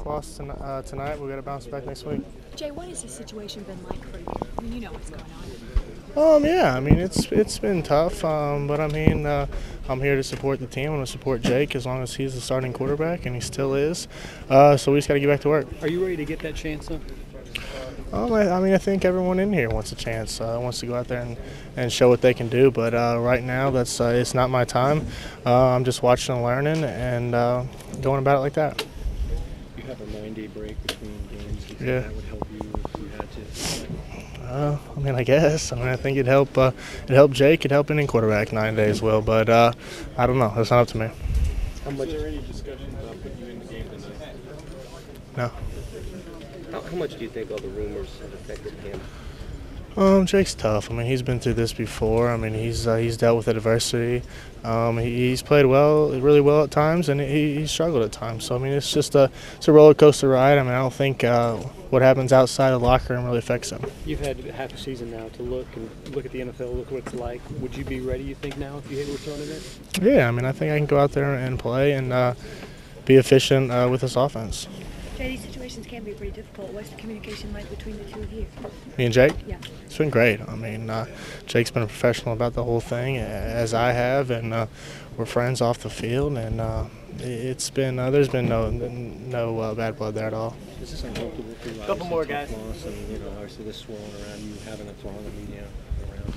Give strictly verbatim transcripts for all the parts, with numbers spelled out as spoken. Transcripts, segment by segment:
loss ton uh, tonight. We got to bounce back next week. Jay, what has the situation been like for you? I mean, you know what's going on. Um, yeah, I mean it's it's been tough, um, but I mean uh, I'm here to support the team. I'm going to support Jake as long as he's the starting quarterback, and he still is. Uh, so we just got to get back to work. Are you ready to get that chance, though? Um, I, I mean, I think everyone in here wants a chance, uh, wants to go out there and, and show what they can do. But uh, right now, that's uh, it's not my time. Uh, I'm just watching and learning and uh, going about it like that. You have a nine-day break between games. Do you think Yeah. that would help you if you had to? Uh, I mean, I guess. I mean, I think it'd help. Uh, it'd help Jake. It'd help any quarterback nine days will. But uh, I don't know. That's not up to me. How much? Is there any discussion about putting you in the game tonight? No. How, how much do you think all the rumors have affected him? Um, Jake's tough. I mean, he's been through this before. I mean, he's uh, he's dealt with adversity. Um, he, he's played well, really well at times, and he, he struggled at times. So I mean, it's just a it's a roller coaster ride. I mean, I don't think uh, what happens outside the locker room really affects him. You've had half a season now to look and look at the N F L, look what it's like. Would you be ready, you think, now if you were thrown in it? Yeah, I mean, I think I can go out there and play and uh, be efficient uh, with this offense. Jay, these situations can be pretty difficult. What's the communication like between the two of you? Me and Jake? Yeah. It's been great. I mean, uh, Jake's been a professional about the whole thing, as I have, and uh, we're friends off the field, and uh, it's been uh, there's been no no uh, bad blood there at all. Is this uncomfortable for you? Couple more, guys. Loss and, you know, obviously this swirling around you, having a throng of media around.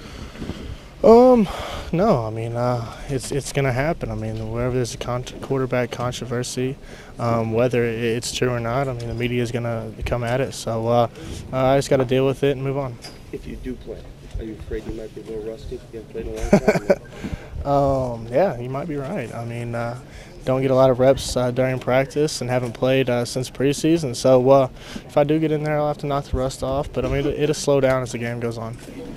Um, no, I mean, uh, it's it's gonna happen. I mean, wherever there's a con- quarterback controversy, um, whether it's true or not, I mean, the media is gonna come at it. So uh, uh, I just got to deal with it and move on. If you do play, are you afraid you might be a little rusty? You haven't played in a long time. Um, yeah, you might be right. I mean, uh, don't get a lot of reps uh, during practice and haven't played uh, since preseason. So uh, if I do get in there, I'll have to knock the rust off. But I mean, it'll slow down as the game goes on.